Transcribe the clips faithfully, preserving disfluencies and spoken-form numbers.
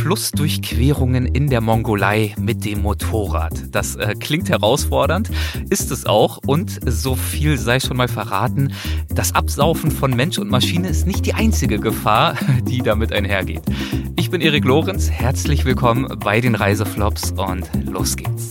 Flussdurchquerungen in der Mongolei mit dem Motorrad. Das äh, klingt herausfordernd, ist es auch. Und so viel sei schon mal verraten, das Absaufen von Mensch und Maschine ist nicht die einzige Gefahr, die damit einhergeht. Ich bin Erik Lorenz, herzlich willkommen bei den Reiseflops und los geht's.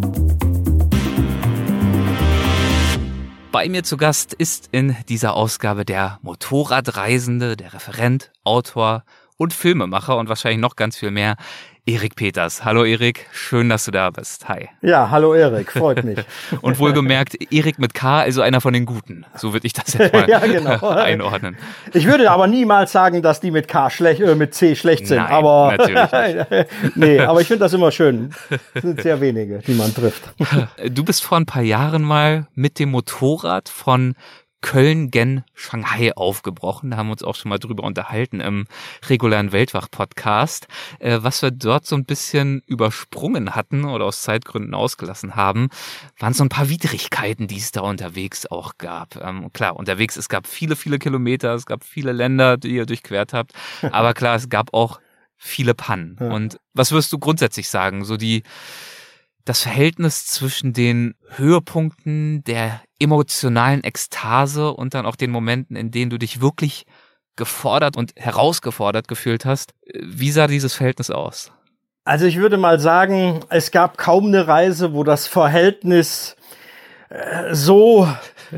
Bei mir zu Gast ist in dieser Ausgabe der Motorradreisende, der Referent, Autor und Filmemacher und wahrscheinlich noch ganz viel mehr, Erik Peters. Hallo Erik, schön, dass du da bist. Hi. Ja, hallo Erik, freut mich. Und wohlgemerkt, Erik mit K, also einer von den Guten. So würde ich das jetzt mal ja, genau. einordnen. Ich würde aber niemals sagen, dass die mit K schlecht, äh, mit C schlecht sind. Nein, aber natürlich nicht. nee, aber ich finde das immer schön. Es sind sehr wenige, die man trifft. Du bist vor ein paar Jahren mal mit dem Motorrad von Köln gen Shanghai aufgebrochen. Da haben wir uns auch schon mal drüber unterhalten im regulären Weltwach-Podcast. Äh, was wir dort so ein bisschen übersprungen hatten oder aus Zeitgründen ausgelassen haben, waren so ein paar Widrigkeiten, die es da unterwegs auch gab. Ähm, klar, unterwegs, es gab viele, viele Kilometer, es gab viele Länder, die ihr durchquert habt. Aber klar, es gab auch viele Pannen. Ja. Und was würdest du grundsätzlich sagen? So die das Verhältnis zwischen den Höhepunkten der emotionalen Ekstase und dann auch den Momenten, in denen du dich wirklich gefordert und herausgefordert gefühlt hast. Wie sah dieses Verhältnis aus? Also ich würde mal sagen, es gab kaum eine Reise, wo das Verhältnis äh, so,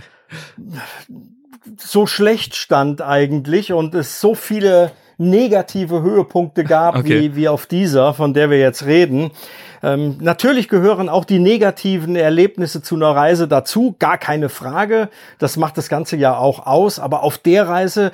so schlecht stand eigentlich und es so viele negative Höhepunkte gab, okay. wie, wie auf dieser, von der wir jetzt reden. Ähm, natürlich gehören auch die negativen Erlebnisse zu einer Reise dazu, gar keine Frage. Das macht das Ganze ja auch aus. Aber auf der Reise,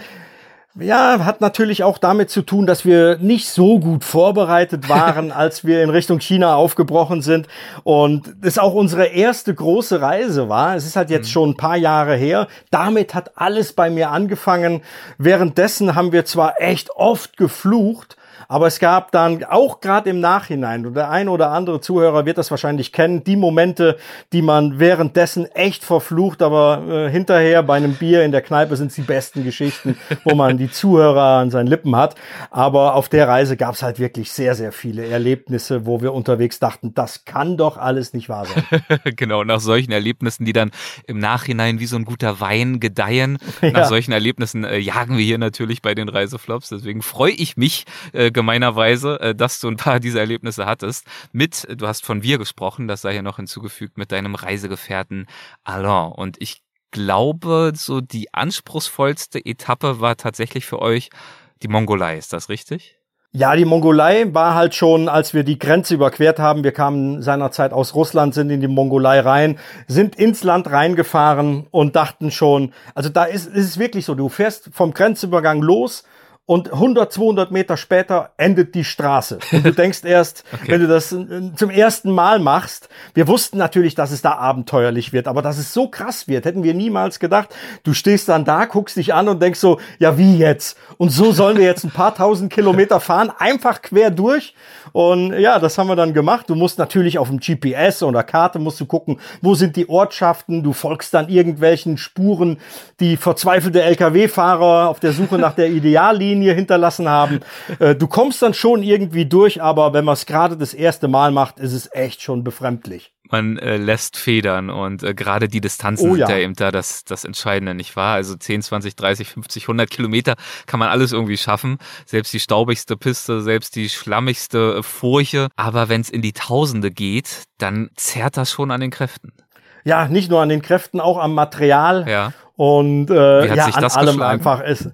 ja, hat natürlich auch damit zu tun, dass wir nicht so gut vorbereitet waren, als wir in Richtung China aufgebrochen sind. Und es auch unsere erste große Reise war. Es ist halt jetzt schon ein paar Jahre her. Damit hat alles bei mir angefangen. Währenddessen haben wir zwar echt oft geflucht, aber es gab dann auch gerade im Nachhinein, und der ein oder andere Zuhörer wird das wahrscheinlich kennen, die Momente, die man währenddessen echt verflucht, aber äh, hinterher bei einem Bier in der Kneipe sind es die besten Geschichten, wo man die Zuhörer an seinen Lippen hat. Aber auf der Reise gab es halt wirklich sehr, sehr viele Erlebnisse, wo wir unterwegs dachten, das kann doch alles nicht wahr sein. Genau, nach solchen Erlebnissen, die dann im Nachhinein wie so ein guter Wein gedeihen, ja. Nach solchen Erlebnissen äh, jagen wir hier natürlich bei den Reiseflops. Deswegen freue ich mich, äh, gemeinerweise, äh, dass du ein paar dieser Erlebnisse hattest. Mit, du hast von wir gesprochen, das sei hier noch hinzugefügt, mit deinem Reisegefährten Alain. Und ich glaube, so die anspruchsvollste Etappe war tatsächlich für euch die Mongolei. Ist das richtig? Ja, die Mongolei war halt schon, als wir die Grenze überquert haben, wir kamen seinerzeit aus Russland, sind in die Mongolei rein, sind ins Land reingefahren und dachten schon, also da ist, ist es wirklich so, du fährst vom Grenzübergang los, und hundert, zweihundert Meter später endet die Straße. Und du denkst erst, okay. wenn du das zum ersten Mal machst, wir wussten natürlich, dass es da abenteuerlich wird, aber dass es so krass wird, hätten wir niemals gedacht. Du stehst dann da, guckst dich an und denkst so, ja wie jetzt? Und so sollen wir jetzt ein paar tausend Kilometer fahren, einfach quer durch. Und ja, das haben wir dann gemacht. Du musst natürlich auf dem G P S oder Karte musst du gucken, wo sind die Ortschaften. Du folgst dann irgendwelchen Spuren, die verzweifelte L K W-Fahrer auf der Suche nach der Ideallinie hinterlassen haben. Du kommst dann schon irgendwie durch, aber wenn man es gerade das erste Mal macht, ist es echt schon befremdlich. Man äh, lässt federn und äh, gerade die Distanzen oh, ja. sind ja eben da das, das Entscheidende, nicht wahr? Also zehn, zwanzig, dreißig, fünfzig, hundert Kilometer kann man alles irgendwie schaffen. Selbst die staubigste Piste, selbst die schlammigste Furche. Aber wenn es in die Tausende geht, dann zerrt das schon an den Kräften. Ja, nicht nur an den Kräften, auch am Material. Ja. Und äh, Wie hat ja, sich an das allem geschlagen? einfach ist.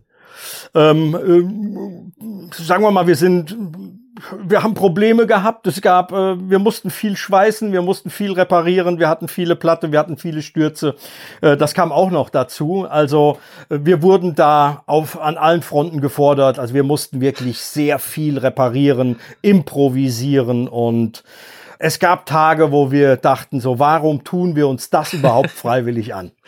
Ähm, ähm, sagen wir mal, wir sind, wir haben Probleme gehabt. Es gab, äh, wir mussten viel schweißen, wir mussten viel reparieren, wir hatten viele Platte, wir hatten viele Stürze. Äh, das kam auch noch dazu. Also äh, wir wurden da auf an allen Fronten gefordert. Also wir mussten wirklich sehr viel reparieren, improvisieren und es gab Tage, wo wir dachten so, warum tun wir uns das überhaupt freiwillig an?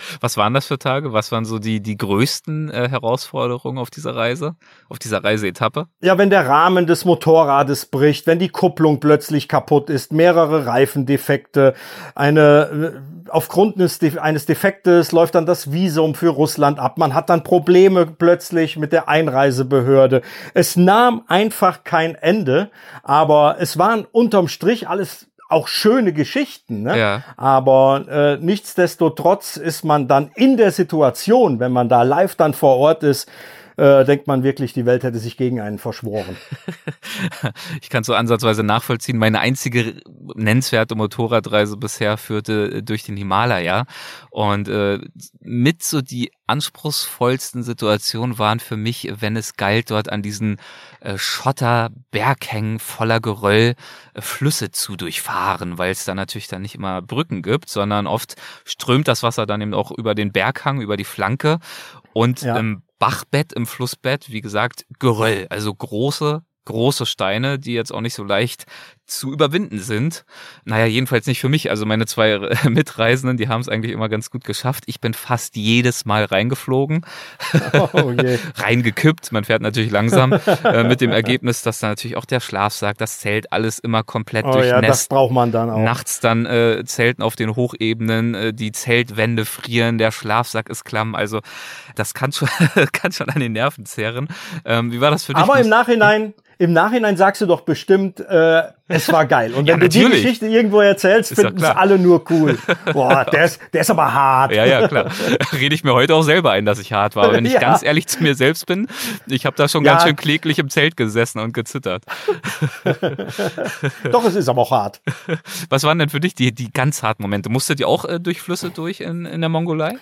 Was waren das für Tage? Was waren so die, die größten äh, Herausforderungen auf dieser Reise, auf dieser Reiseetappe? Ja, wenn der Rahmen des Motorrades bricht, wenn die Kupplung plötzlich kaputt ist, mehrere Reifendefekte, eine, aufgrund des, eines Defektes läuft dann das Visum für Russland ab. Man hat dann Probleme plötzlich mit der Einreisebehörde. Es nahm einfach kein Ende, aber es waren unterm Strich alles auch schöne Geschichten, ne? Ja. Aber äh, nichtsdestotrotz ist man dann in der Situation, wenn man da live dann vor Ort ist, äh, denkt man wirklich, die Welt hätte sich gegen einen verschworen. Ich kann so ansatzweise nachvollziehen. Meine einzige nennenswerte Motorradreise bisher führte durch den Himalaya. Und äh, mit so die anspruchsvollsten Situationen waren für mich, wenn es galt, dort an diesen äh, Schotterberghängen voller Geröll äh, Flüsse zu durchfahren, weil es da natürlich dann nicht immer Brücken gibt, sondern oft strömt das Wasser dann eben auch über den Berghang, über die Flanke und Ja. im Bachbett, im Flussbett, wie gesagt, Geröll, also große, große Steine, die jetzt auch nicht so leicht zu überwinden sind. Naja, jedenfalls nicht für mich. Also meine zwei Mitreisenden, die haben es eigentlich immer ganz gut geschafft. Ich bin fast jedes Mal reingeflogen, Oh je. reingekippt. Man fährt natürlich langsam äh, mit dem Ergebnis, dass da natürlich auch der Schlafsack, das Zelt, alles immer komplett Oh ja, das durchnässt. braucht man dann auch. Nachts dann äh, Zelten auf den Hochebenen, äh, die Zeltwände frieren, der Schlafsack ist klamm. Also das kann schon, kann schon an den Nerven zehren. Ähm, wie war das für dich? Aber im Nachhinein, im Nachhinein sagst du doch bestimmt, äh, es war geil. Und wenn Ja, du die natürlich. Geschichte irgendwo erzählst, Ist ja finden es klar. alle nur cool. Boah, der ist, der ist aber hart. Ja, ja, klar. Rede ich mir heute auch selber ein, dass ich hart war. Aber wenn ich Ja. ganz ehrlich zu mir selbst bin, ich habe da schon Ja. ganz schön kläglich im Zelt gesessen und gezittert. Doch, es ist aber auch hart. Was waren denn für dich die, die ganz harten Momente? Musstet ihr auch äh, durch Flüsse durch in, in der Mongolei?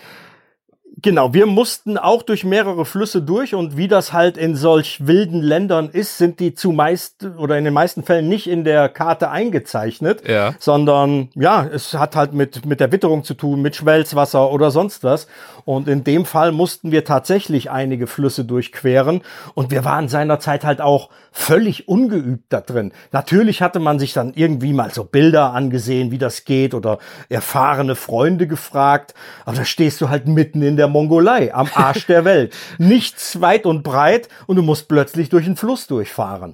Genau, wir mussten auch durch mehrere Flüsse durch und wie das halt in solch wilden Ländern ist, sind die zumeist oder in den meisten Fällen nicht in der Karte eingezeichnet, Ja. sondern ja, es hat halt mit, mit der Witterung zu tun, mit Schmelzwasser oder sonst was. Und in dem Fall mussten wir tatsächlich einige Flüsse durchqueren und wir waren seinerzeit halt auch völlig ungeübt da drin. Natürlich hatte man sich dann irgendwie mal so Bilder angesehen, wie das geht oder erfahrene Freunde gefragt, aber da stehst du halt mitten in der Mongolei, am Arsch der Welt. Nichts weit und breit und du musst plötzlich durch einen Fluss durchfahren.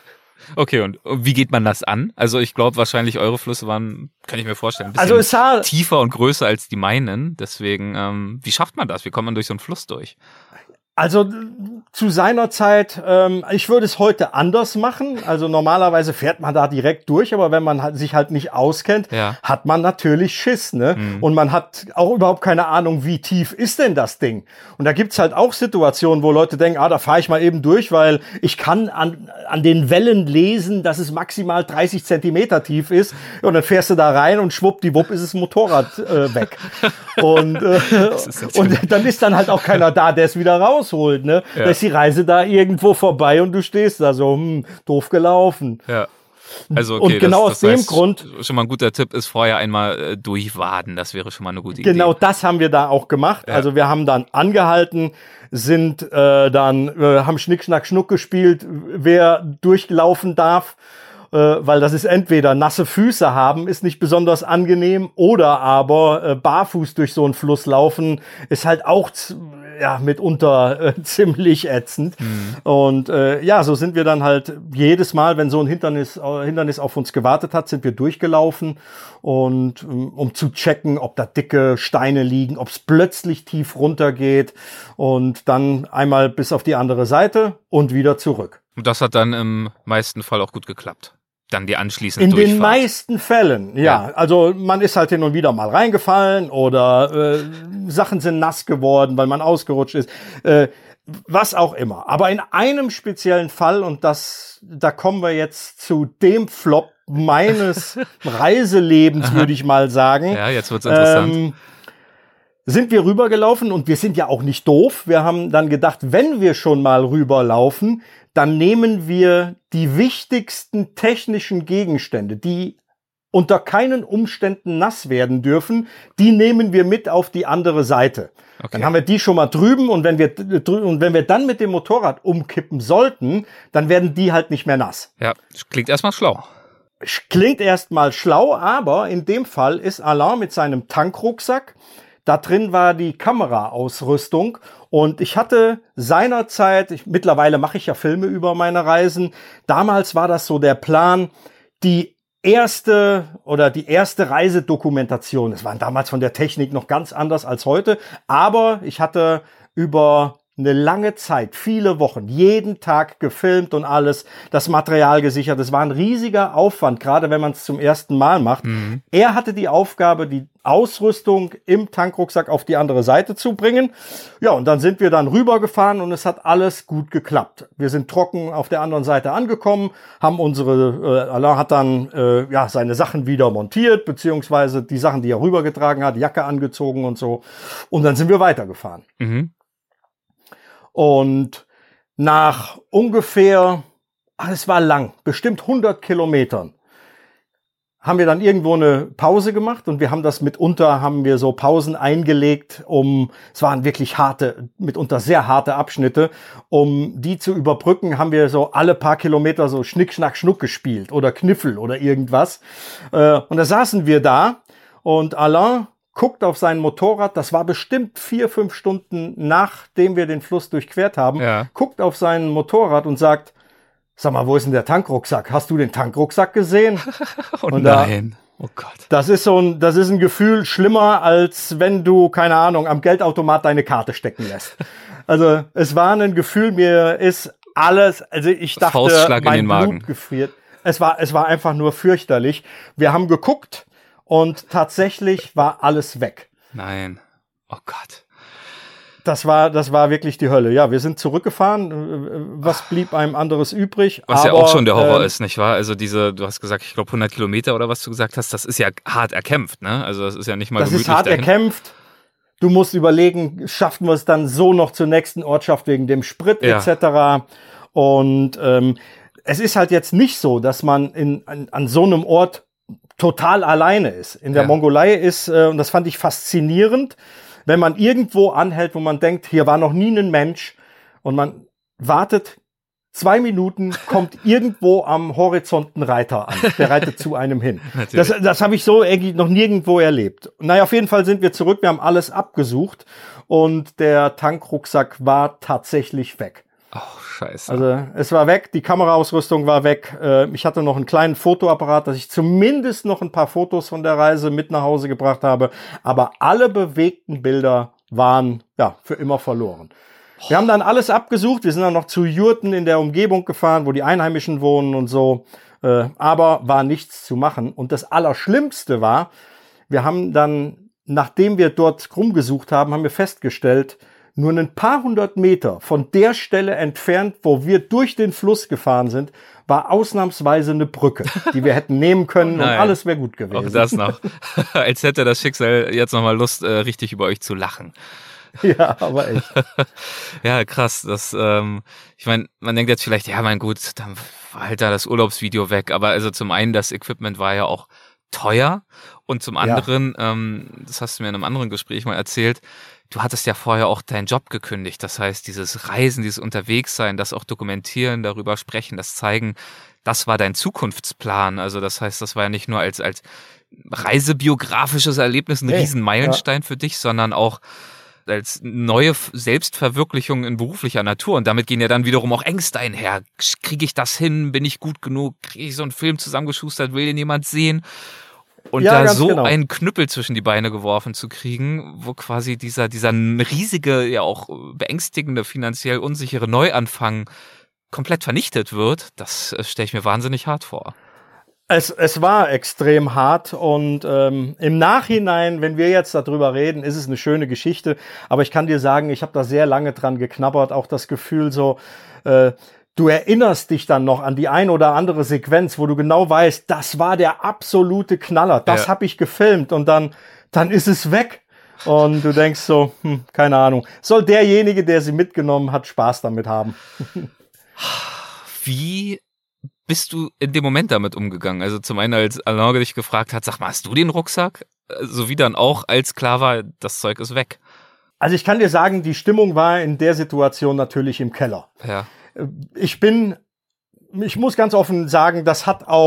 Okay, und wie geht man das an? Also ich glaube wahrscheinlich eure Flüsse waren, kann ich mir vorstellen, ein bisschen Also es sah, tiefer und größer als die meinen. Deswegen, ähm, wie schafft man das? Wie kommt man durch so einen Fluss durch? Also zu seiner Zeit, ähm, ich würde es heute anders machen. Also normalerweise fährt man da direkt durch, aber wenn man halt, sich halt nicht auskennt, Ja. hat man natürlich Schiss, ne? Mhm. Und man hat auch überhaupt keine Ahnung, wie tief ist denn das Ding? Und da gibt's halt auch Situationen, wo Leute denken, ah, da fahre ich mal eben durch, weil ich kann an, an den Wellen lesen, dass es maximal dreißig Zentimeter tief ist. Und dann fährst du da rein und schwuppdiwupp ist das Motorrad äh, weg. Und, äh, ist und dann ist dann halt auch keiner da, der es wieder rausholt, ne? Ja. Da ist die Reise da irgendwo vorbei und du stehst da so, hm, doof gelaufen. Ja. Also okay, Und genau das, aus das dem heißt, Grund- schon mal ein guter Tipp ist vorher einmal äh, durchwaden. Das wäre schon mal eine gute Idee. Genau das haben wir da auch gemacht. Ja. Also wir haben dann angehalten, sind äh, dann, äh, haben Schnick, Schnack, Schnuck gespielt, wer durchlaufen darf. Äh, weil das ist entweder nasse Füße haben, ist nicht besonders angenehm, oder aber äh, barfuß durch so einen Fluss laufen, ist halt auch z- ja mitunter äh, ziemlich ätzend. Mhm. Und äh, ja, so sind wir dann halt jedes Mal, wenn so ein Hindernis, äh, Hindernis auf uns gewartet hat, sind wir durchgelaufen und ähm, um zu checken, ob da dicke Steine liegen, ob es plötzlich tief runtergeht und dann einmal bis auf die andere Seite und wieder zurück. Und das hat dann im meisten Fall auch gut geklappt. Dann die anschließende In Durchfahrt. den meisten Fällen, ja. Ja. Also man ist halt hin und wieder mal reingefallen oder äh, Sachen sind nass geworden, weil man ausgerutscht ist. Äh, was auch immer. Aber in einem speziellen Fall, und das, da kommen wir jetzt zu dem Flop meines Reiselebens, würde ich mal sagen. Ja, jetzt wird's interessant. Ähm, sind wir rübergelaufen und wir sind ja auch nicht doof. Wir haben dann gedacht, wenn wir schon mal rüberlaufen, dann nehmen wir die wichtigsten technischen Gegenstände, die unter keinen Umständen nass werden dürfen, die nehmen wir mit auf die andere Seite. Okay. Dann haben wir die schon mal drüben und wenn wir drü- und wenn wir dann mit dem Motorrad umkippen sollten, dann werden die halt nicht mehr nass. Ja, klingt erstmal schlau. Klingt erstmal schlau, aber in dem Fall ist Alain mit seinem Tankrucksack Da drin war die Kameraausrüstung und ich hatte seinerzeit, ich, mittlerweile mache ich ja Filme über meine Reisen, damals war das so der Plan, die erste oder die erste Reisedokumentation, es war damals von der Technik noch ganz anders als heute, aber ich hatte über eine lange Zeit, viele Wochen, jeden Tag gefilmt und alles, das Material gesichert. Es war ein riesiger Aufwand, gerade wenn man es zum ersten Mal macht. Mhm. Er hatte die Aufgabe, die Ausrüstung im Tankrucksack auf die andere Seite zu bringen. Ja, und dann sind wir dann rübergefahren und es hat alles gut geklappt. Wir sind trocken auf der anderen Seite angekommen, haben unsere, äh, Alain hat dann äh, ja seine Sachen wieder montiert, beziehungsweise die Sachen, die er rübergetragen hat, Jacke angezogen und so. Und dann sind wir weitergefahren. Mhm. Und nach ungefähr, ach, es war lang, bestimmt hundert Kilometern, haben wir dann irgendwo eine Pause gemacht und wir haben das mitunter, haben wir so Pausen eingelegt, um, es waren wirklich harte, mitunter sehr harte Abschnitte, um die zu überbrücken, haben wir so alle paar Kilometer so Schnick, Schnack, Schnuck gespielt oder Kniffel oder irgendwas. Und da saßen wir da und Alain guckt auf sein Motorrad, das war bestimmt vier, fünf Stunden nachdem wir den Fluss durchquert haben, ja. Guckt auf sein Motorrad und sagt, sag mal, wo ist denn der Tankrucksack? Hast du den Tankrucksack gesehen? Oh und nein, da, oh Gott. Das ist so ein, das ist ein Gefühl schlimmer, als wenn du, keine Ahnung, am Geldautomat deine Karte stecken lässt. Also es war ein Gefühl, mir ist alles, also ich dachte, Faustschlag mein in den Magen. Blut gefriert. Es war, es war einfach nur fürchterlich. Wir haben geguckt, und tatsächlich war alles weg. Nein. Oh Gott. Das war, das war wirklich die Hölle. Ja, wir sind zurückgefahren. Was blieb einem anderes übrig? Was aber, ja auch schon der Horror äh, ist, nicht wahr? Also diese, du hast gesagt, ich glaube hundert Kilometer oder was du gesagt hast, das ist ja hart erkämpft, ne? Also das ist ja nicht mal das gemütlich ist hart dahin. erkämpft. Du musst überlegen, schaffen wir es dann so noch zur nächsten Ortschaft wegen dem Sprit ja. et cetera. Und ähm, es ist halt jetzt nicht so, dass man in, an, an so einem Ort total alleine ist. In der ja. Mongolei ist, äh, und das fand ich faszinierend, wenn man irgendwo anhält, wo man denkt, hier war noch nie ein Mensch und man wartet zwei Minuten, kommt irgendwo am Horizont ein Reiter an. Der reitet zu einem hin. Das, das habe ich so irgendwie noch nirgendwo erlebt. Naja, auf jeden Fall sind wir zurück, wir haben alles abgesucht und der Tankrucksack war tatsächlich weg. Oh, scheiße. Also es war weg, die Kameraausrüstung war weg. Ich hatte noch einen kleinen Fotoapparat, dass ich zumindest noch ein paar Fotos von der Reise mit nach Hause gebracht habe. Aber alle bewegten Bilder waren ja für immer verloren. Wir haben dann alles abgesucht. Wir sind dann noch zu Jurten in der Umgebung gefahren, wo die Einheimischen wohnen und so. Aber war nichts zu machen. Und das Allerschlimmste war, wir haben dann, nachdem wir dort rumgesucht haben, haben wir festgestellt, nur ein paar hundert Meter von der Stelle entfernt, wo wir durch den Fluss gefahren sind, war ausnahmsweise eine Brücke, die wir hätten nehmen können und alles wäre gut gewesen. Auch das noch. Als hätte das Schicksal jetzt nochmal Lust, äh, richtig über euch zu lachen. Ja, aber echt. Ja, krass. Das, ähm, ich meine, man denkt jetzt vielleicht, ja, mein gut, dann war halt da das Urlaubsvideo weg. Aber also zum einen, das Equipment war ja auch teuer und zum anderen, ja. ähm, das hast du mir in einem anderen Gespräch mal erzählt, du hattest ja vorher auch deinen Job gekündigt. Das heißt, dieses Reisen, dieses Unterwegssein, das auch dokumentieren, darüber sprechen, das zeigen, das war dein Zukunftsplan. Also das heißt, das war ja nicht nur als, als reisebiografisches Erlebnis ein hey, Riesenmeilenstein ja. für dich, sondern auch als neue Selbstverwirklichung in beruflicher Natur. Und damit gehen ja dann wiederum auch Ängste einher. Kriege ich das hin? Bin ich gut genug? Kriege ich so einen Film zusammengeschustert? Will den jemand sehen? Und ja, da so genau. einen Knüppel zwischen die Beine geworfen zu kriegen, wo quasi dieser, dieser riesige, ja auch beängstigende, finanziell unsichere Neuanfang komplett vernichtet wird, das stelle ich mir wahnsinnig hart vor. Es, es war extrem hart und ähm, im Nachhinein, wenn wir jetzt darüber reden, ist es eine schöne Geschichte. Aber ich kann dir sagen, ich habe da sehr lange dran geknabbert, auch das Gefühl so, äh, du erinnerst dich dann noch an die ein oder andere Sequenz, wo du genau weißt, das war der absolute Knaller, das ja. habe ich gefilmt und dann, dann ist es weg. Und du denkst so, hm, keine Ahnung, soll derjenige, der sie mitgenommen hat, Spaß damit haben. Wie bist du in dem Moment damit umgegangen? Also zum einen, als Alain dich gefragt hat, sag mal, hast du den Rucksack? Sowie dann auch, als klar war, das Zeug ist weg. Also ich kann dir sagen, die Stimmung war in der Situation natürlich im Keller. Ja. Ich bin, ich muss ganz offen sagen, das hat auch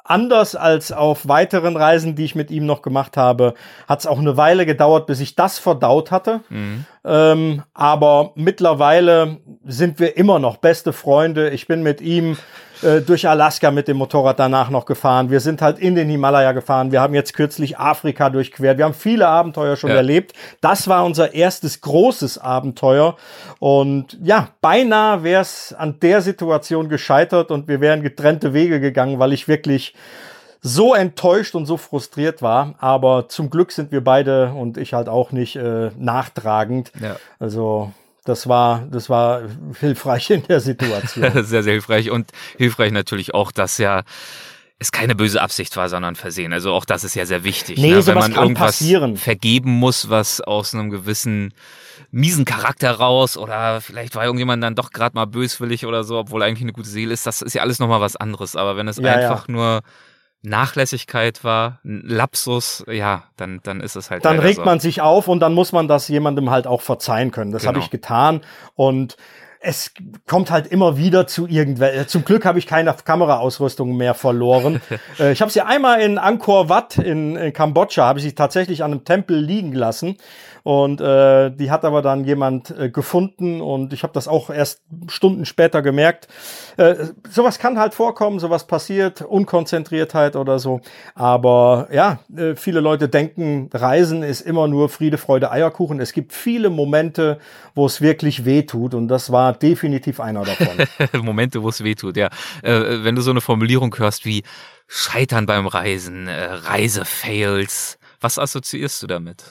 anders als auf weiteren Reisen, die ich mit ihm noch gemacht habe, hat es auch eine Weile gedauert, bis ich das verdaut hatte. Mhm. Ähm, aber mittlerweile sind wir immer noch beste Freunde. Ich bin mit ihm äh, durch Alaska mit dem Motorrad danach noch gefahren. Wir sind halt in den Himalaya gefahren. Wir haben jetzt kürzlich Afrika durchquert. Wir haben viele Abenteuer schon ja. erlebt. Das war unser erstes großes Abenteuer. Und ja, beinahe wäre es an der Situation gescheitert und wir wären getrennte Wege gegangen, weil ich wirklich so enttäuscht und so frustriert war. Aber zum Glück sind wir beide und ich halt auch nicht äh, nachtragend. Ja. Also das war, das war hilfreich in der Situation. Sehr, sehr hilfreich und hilfreich natürlich auch, dass ja es keine böse Absicht war, sondern Versehen. Also auch das ist ja sehr wichtig. Nee, ne? Wenn man kann irgendwas passieren. vergeben muss, was aus einem gewissen miesen Charakter raus oder vielleicht war irgendjemand dann doch gerade mal böswillig oder so, obwohl eigentlich eine gute Seele ist, das ist ja alles nochmal was anderes. Aber wenn es ja, einfach ja. nur Nachlässigkeit war, ein Lapsus, ja, dann dann ist es halt Dann regt so. man sich auf und dann muss man das jemandem halt auch verzeihen können. Das genau. habe ich getan und es kommt halt immer wieder zu irgendwelchen. Zum Glück habe ich keine Kameraausrüstung mehr verloren. äh, ich habe sie einmal in Angkor Wat in, in Kambodscha, habe ich sie tatsächlich an einem Tempel liegen lassen. Und äh, die hat aber dann jemand äh, gefunden und ich habe das auch erst Stunden später gemerkt. Äh, sowas kann halt vorkommen, sowas passiert, Unkonzentriertheit oder so. Aber ja, äh, viele Leute denken, Reisen ist immer nur Friede, Freude, Eierkuchen. Es gibt viele Momente, wo es wirklich weh tut und das war definitiv einer davon. Momente, wo es weh tut, ja. Äh, wenn du so eine Formulierung hörst wie Scheitern beim Reisen, äh, Reisefails, was assoziierst du damit?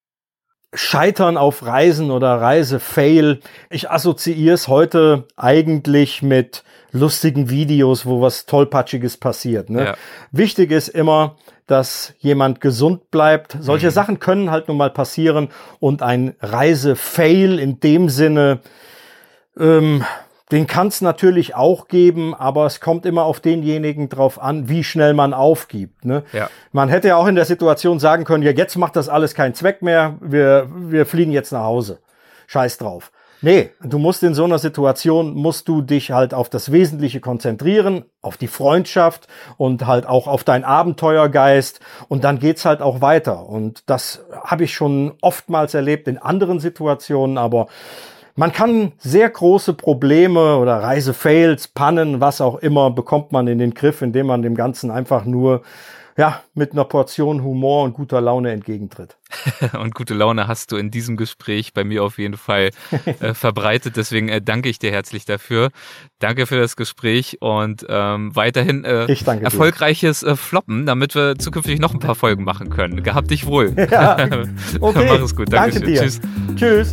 Scheitern auf Reisen oder Reisefail. Ich assoziiere es heute eigentlich mit lustigen Videos, wo was Tollpatschiges passiert. Ne? Ja. Wichtig ist immer, dass jemand gesund bleibt. Solche mhm. Sachen können halt nun mal passieren und ein Reisefail in dem Sinne, ähm, den kann es natürlich auch geben, aber es kommt immer auf denjenigen drauf an, wie schnell man aufgibt. Ne? Ja. Man hätte ja auch in der Situation sagen können, ja, jetzt macht das alles keinen Zweck mehr, wir, wir fliegen jetzt nach Hause. Scheiß drauf. Nee, du musst in so einer Situation, musst du dich halt auf das Wesentliche konzentrieren, auf die Freundschaft und halt auch auf deinen Abenteuergeist und dann geht's halt auch weiter. Und das habe ich schon oftmals erlebt in anderen Situationen, aber man kann sehr große Probleme oder Reisefails, Pannen, was auch immer, bekommt man in den Griff, indem man dem Ganzen einfach nur ja mit einer Portion Humor und guter Laune entgegentritt. Und gute Laune hast du in diesem Gespräch bei mir auf jeden Fall äh, verbreitet. Deswegen äh, danke ich dir herzlich dafür. Danke für das Gespräch und ähm, weiterhin äh, erfolgreiches äh, Floppen, damit wir zukünftig noch ein paar Folgen machen können. Gehabt dich wohl. Ja, okay. Mach es gut. Danke dir. Tschüss. Tschüss.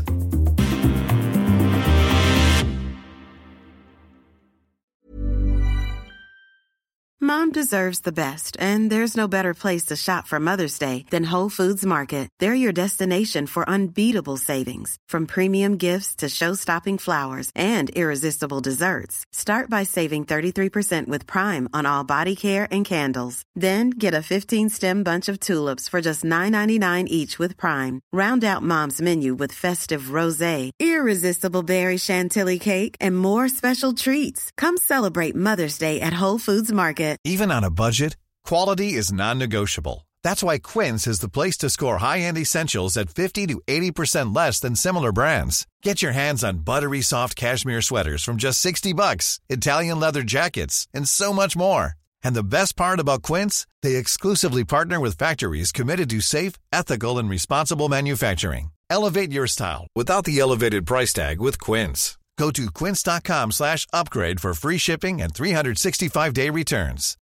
Mom deserves the best, and there's no better place to shop for Mother's Day than Whole Foods Market. They're your destination for unbeatable savings, from premium gifts to show-stopping flowers and irresistible desserts. Start by saving thirty-three percent with Prime on all body care and candles. Then get a fifteen-stem bunch of tulips for just nine ninety-nine each with Prime. Round out Mom's menu with festive rosé, irresistible berry chantilly cake, and more special treats. Come celebrate Mother's Day at Whole Foods Market. Even on a budget, quality is non-negotiable. That's why Quince is the place to score high-end essentials at fifty to eighty percent less than similar brands. Get your hands on buttery soft cashmere sweaters from just sixty bucks, Italian leather jackets, and so much more. And the best part about Quince, they exclusively partner with factories committed to safe, ethical, and responsible manufacturing. Elevate your style without the elevated price tag with Quince. Go to quince.com slash upgrade for free shipping and three sixty-five day returns.